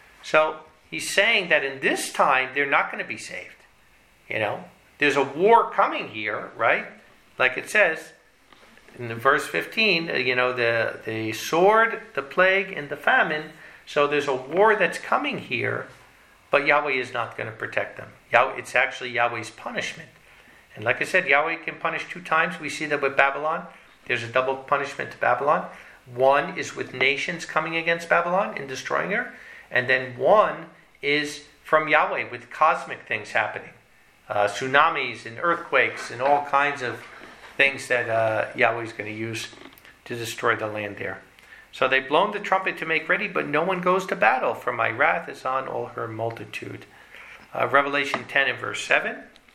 So he's saying that in this time, they're not going to be saved. You know, there's a war coming here, right? Like it says in the verse fifteen, you know, the, the sword, the plague, and the famine. So there's a war that's coming here, but Yahweh is not going to protect them. It's actually Yahweh's punishment. And like I said, Yahweh can punish two times. We see that with Babylon. There's a double punishment to Babylon. One is with nations coming against Babylon and destroying her. And then one is from Yahweh with cosmic things happening. Uh, tsunamis and earthquakes and all kinds of things that uh, Yahweh is going to use to destroy the land there. So they've blown the trumpet to make ready, but no one goes to battle, for my wrath is on all her multitude. Uh, Revelation ten and verse seven.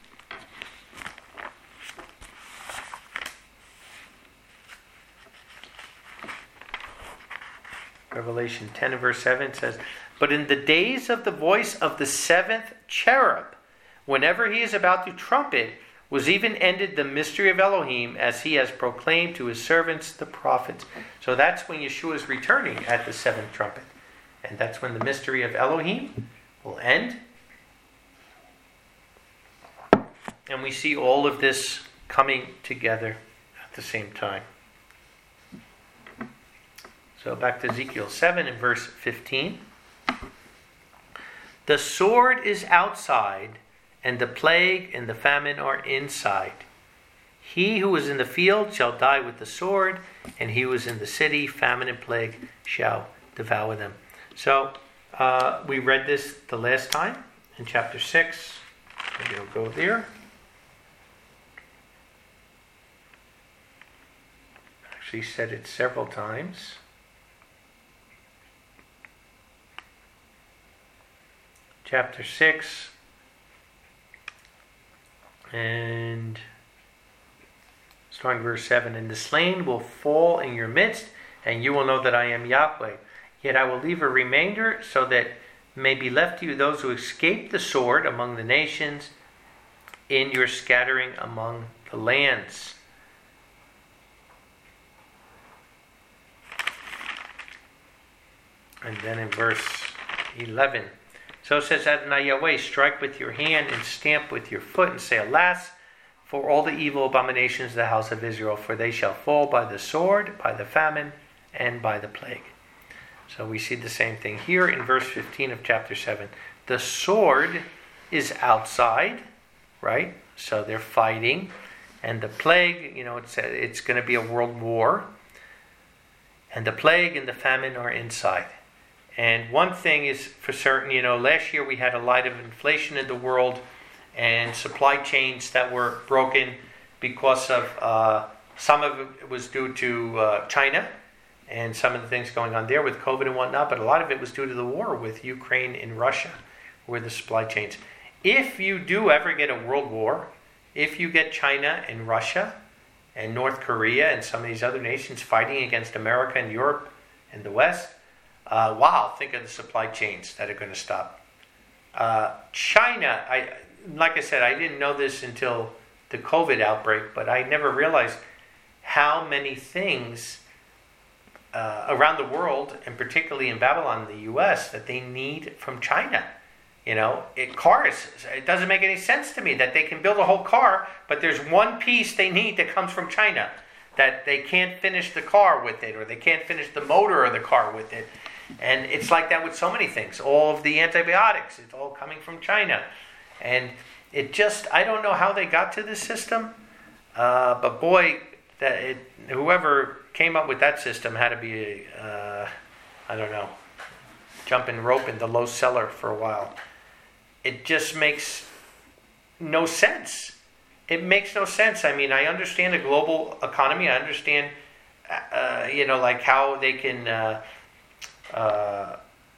Revelation ten and verse seven says, but in the days of the voice of the seventh cherub, whenever he is about to trumpet, was even ended the mystery of Elohim, as he has proclaimed to his servants the prophets. So that's when Yeshua is returning at the seventh trumpet. And that's when the mystery of Elohim will end. And we see all of this coming together at the same time. So back to Ezekiel seven and verse fifteen. The sword is outside, and the plague and the famine are inside. He who is in the field shall die with the sword, and he who is in the city, famine and plague shall devour them. So uh, we read this the last time in chapter six. Maybe I'll go there. Actually said it several times. Chapter six, and starting verse seven, and the slain will fall in your midst, and you will know that I am Yahweh. Yet I will leave a remainder, so that may be left to you those who escape the sword among the nations in your scattering among the lands. And then in verse eleven, so says Adonai Yahweh, strike with your hand and stamp with your foot and say, alas, for all the evil abominations of the house of Israel, for they shall fall by the sword, by the famine, and by the plague. So we see the same thing here in verse fifteen of chapter seven. The sword is outside, right? So they're fighting. And the plague, you know, it's, it's going to be a world war. And the plague and the famine are inside. And one thing is for certain, you know, last year we had a lot of inflation in the world and supply chains that were broken because of, uh, some of it was due to uh, China and some of the things going on there with COVID and whatnot, but a lot of it was due to the war with Ukraine and Russia, where the supply chains. If you do ever get a world war, if you get China and Russia and North Korea and some of these other nations fighting against America and Europe and the West, uh, wow, think of the supply chains that are going to stop. Uh, China, I like I said, I didn't know this until the COVID outbreak, but I never realized how many things uh, around the world, and particularly in Babylon, the U S, that they need from China. You know, it, cars, it doesn't make any sense to me that they can build a whole car, but there's one piece they need that comes from China, that they can't finish the car with it, or they can't finish the motor of the car with it. And it's like that with so many things. All of the antibiotics, it's all coming from China. And it just, I don't know how they got to this system, uh, but boy, that it, whoever came up with that system had to be, uh, I don't know, jumping rope in the low cellar for a while. It just makes no sense. It makes no sense. I mean, I understand the global economy. I understand, uh, you know, like how they can uh, uh,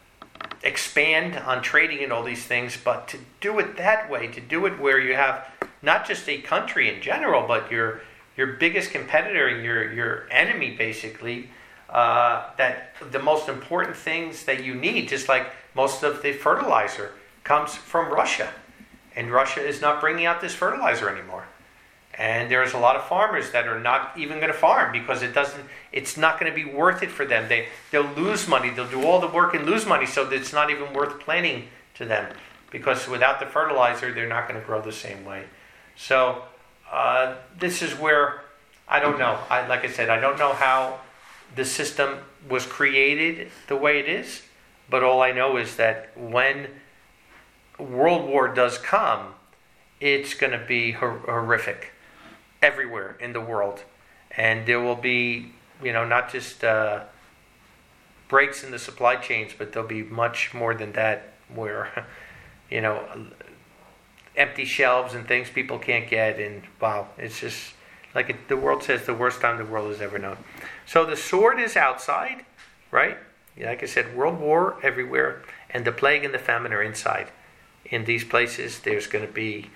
expand on trading and all these things. But to do it that way, to do it where you have not just a country in general, but your your biggest competitor, your your enemy, basically, uh, that the most important things that you need, just like most of the fertilizer, comes from Russia, and Russia is not bringing out this fertilizer anymore. And there's a lot of farmers that are not even going to farm because it doesn't. It's not going to be worth it for them. They they'll lose money. They'll do all the work and lose money, so that it's not even worth planting to them, because without the fertilizer, they're not going to grow the same way. So uh, this is where I don't know. I like I said, I don't know how the system was created the way it is, but all I know is that when World War does come, it's going to be hor- horrific everywhere in the world, and there will be, you know, not just uh, breaks in the supply chains, but there'll be much more than that, where, you know, empty shelves and things people can't get, and wow, it's just like it, the world says, the worst time the world has ever known. So the sword is outside, right? Like I said, world war everywhere, and the plague and the famine are inside. In these places, there's going to be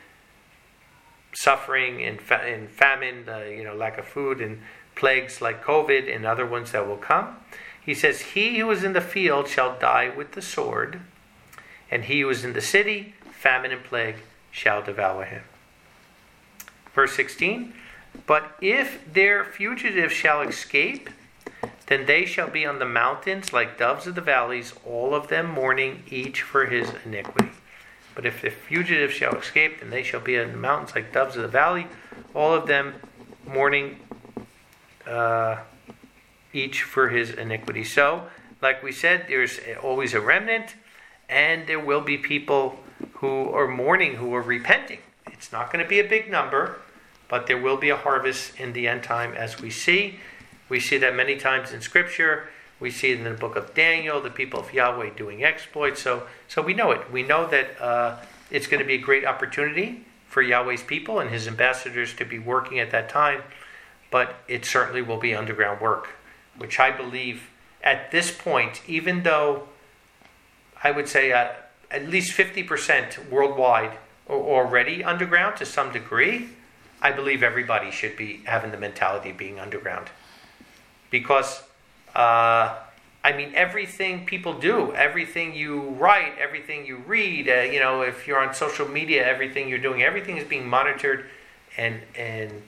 suffering and, fa- and famine, uh, you know, lack of food, and plagues like COVID and other ones that will come. He says, "He who is in the field shall die with the sword, and he who is in the city, famine and plague shall devour him." Verse sixteen, "But if their fugitives shall escape, then they shall be on the mountains like doves of the valleys, all of them mourning, each for his iniquity. But if the fugitives shall escape, then they shall be on the mountains like doves of the valley, all of them mourning, uh, each for his iniquity." So, like we said, there's always a remnant, and there will be people who are mourning, who are repenting. It's not going to be a big number, but there will be a harvest in the end time, as we see. We see that many times in Scripture. We see it in the book of Daniel, the people of Yahweh doing exploits. So so we know it. We know that uh, it's going to be a great opportunity for Yahweh's people and his ambassadors to be working at that time. But it certainly will be underground work, which I believe at this point, even though I would say uh, at least fifty percent worldwide are already underground to some degree, I believe everybody should be having the mentality of being underground. Because Uh, I mean, everything people do, everything you write, everything you read, uh, you know, if you're on social media, everything you're doing, everything is being monitored and, and,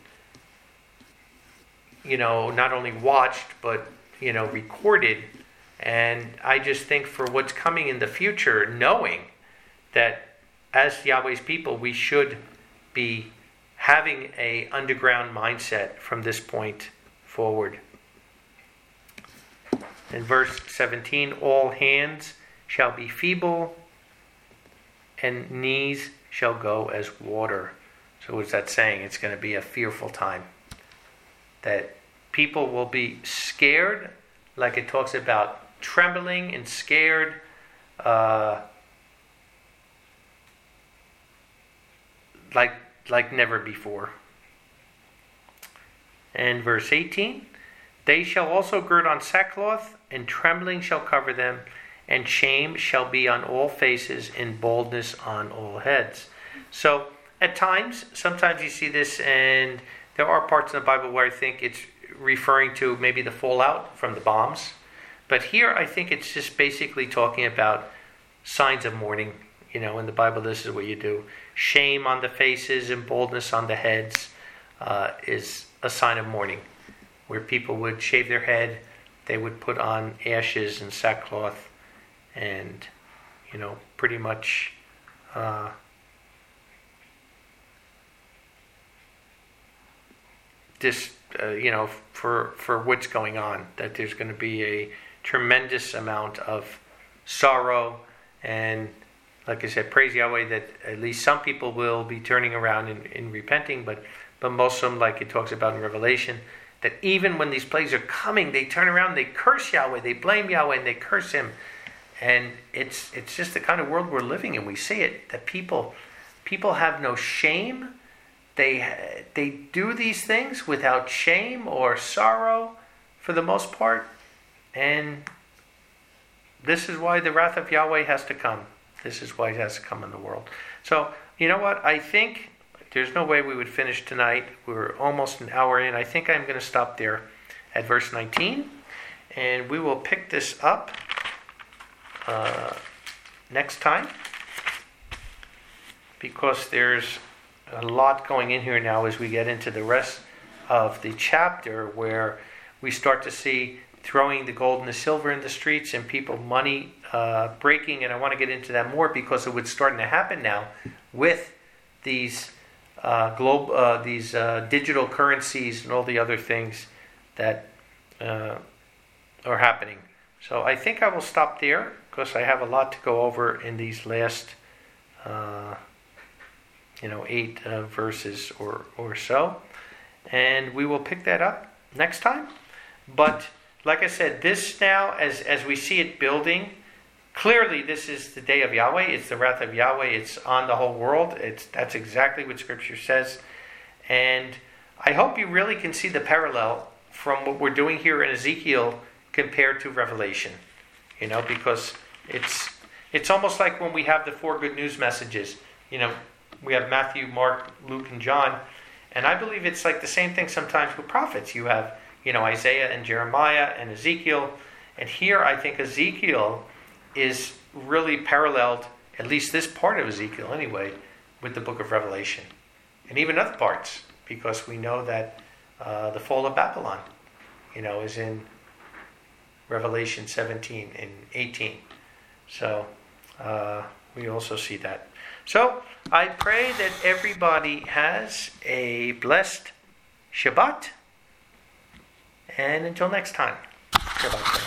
you know, not only watched, but, you know, recorded. And I just think for what's coming in the future, knowing that as Yahweh's people, we should be having a underground mindset from this point forward. In verse seventeen, all hands shall be feeble, and knees shall go as water. So what's that saying? It's going to be a fearful time. That people will be scared, like it talks about trembling and scared, uh, like like never before. And verse eighteen, they shall also gird on sackcloth, and trembling shall cover them, and shame shall be on all faces, and baldness on all heads. So at times, sometimes you see this, and there are parts in the Bible where I think it's referring to maybe the fallout from the bombs. But here I think it's just basically talking about signs of mourning. You know, in the Bible, this is what you do. Shame on the faces and baldness on the heads uh, is a sign of mourning, where people would shave their head, they would put on ashes and sackcloth, and, you know, pretty much uh, this, uh, you know, for for what's going on, that there's going to be a tremendous amount of sorrow, and like I said, praise Yahweh that at least some people will be turning around and, and repenting, but but most of them, like it talks about in Revelation, that even when these plagues are coming, they turn around, they curse Yahweh, they blame Yahweh, and they curse Him. And it's it's just the kind of world we're living in. We see it, that people people have no shame. They they do these things without shame or sorrow for the most part. And this is why the wrath of Yahweh has to come. This is why it has to come in the world. So, you know what? I think there's no way we would finish tonight. We're almost an hour in. I think I'm going to stop there at verse nineteen. And we will pick this up uh, next time, because there's a lot going in here now as we get into the rest of the chapter, where we start to see throwing the gold and the silver in the streets and people money uh, breaking. And I want to get into that more, because of what's starting to happen now with these uh, globe, uh, these uh, digital currencies and all the other things that uh, are happening. So I think I will stop there, because I have a lot to go over in these last uh, you know, eight uh, verses or, or so. And we will pick that up next time. But like I said, this now, as, as we see it building, clearly this is the day of Yahweh. It's the wrath of Yahweh. It's on the whole world. It's That's exactly what Scripture says. And I hope you really can see the parallel from what we're doing here in Ezekiel compared to Revelation. You know, because it's it's almost like when we have the four good news messages. You know, we have Matthew, Mark, Luke, and John. And I believe it's like the same thing sometimes with prophets. You have, you know, Isaiah and Jeremiah and Ezekiel. And here I think Ezekiel is really paralleled, at least this part of Ezekiel anyway, with the book of Revelation. And even other parts, because we know that uh, the fall of Babylon, you know, is in Revelation seventeen and eighteen. So uh, we also see that. So I pray that everybody has a blessed Shabbat. And until next time, Shabbat.